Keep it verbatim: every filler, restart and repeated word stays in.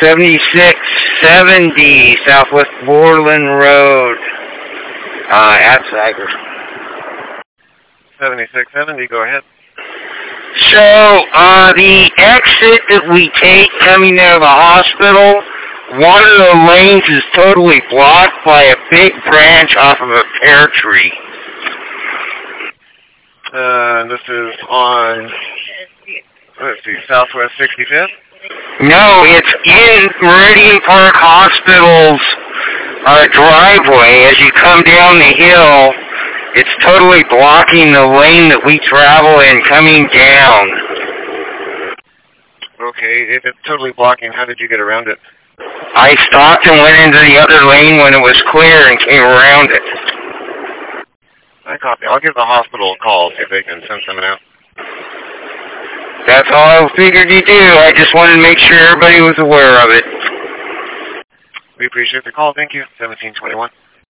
seventy-six seventy Southwest Borland Road, uh, at Sager. seventy-six seventy, go ahead. So, uh, the exit that we take coming out of the hospital, one of the lanes is totally blocked by a big branch off of a pear tree. Uh, this is on, let's see, Southwest sixty-fifth? No, it's in Meridian Park Hospital's uh, driveway. As you come down the hill, it's totally blocking the lane that we travel in coming down. Okay, if it's totally blocking, how did you get around it? I stopped and went into the other lane when it was clear and came around it. I copy. I'll give the hospital a call, see if they can send someone out. That's all I figured you'd do. I just wanted to make sure everybody was aware of it. We appreciate the call. Thank you. seventeen twenty-one.